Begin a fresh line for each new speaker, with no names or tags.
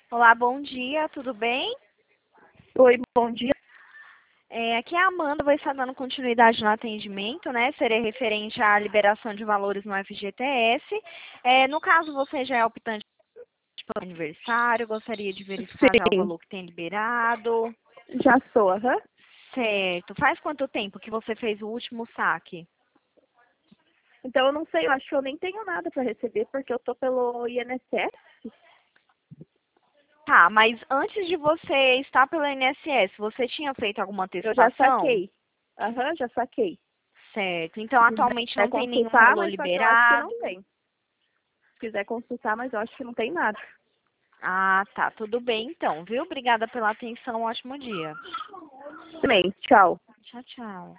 Olá, bom dia, tudo bem?
Oi, bom dia.
Aqui é a Amanda, vou estar dando continuidade no atendimento, né? Seria referente à liberação de valores no FGTS. No caso, você já é optante pelo aniversário, gostaria de verificar já o
Sim,
valor que tem liberado.
já sou, aham.
Certo. Faz quanto tempo que você fez o último saque?
Então eu não sei, eu acho que eu nem tenho nada para receber porque eu tô pelo INSS.
Tá, mas antes de você estar pelo INSS, você tinha feito alguma
Eu já
antecipação?
saquei. Aham, já saquei.
Certo. Então,
Se
atualmente
quiser
não tem nenhum
consultar,
valor
mas só que eu acho que não
liberado.
tem. Se quiser consultar, mas eu acho que não tem nada.
Ah, tá. Tudo bem então, viu? Obrigada pela atenção. Um ótimo dia.
Também, tchau.
Tchau, tchau.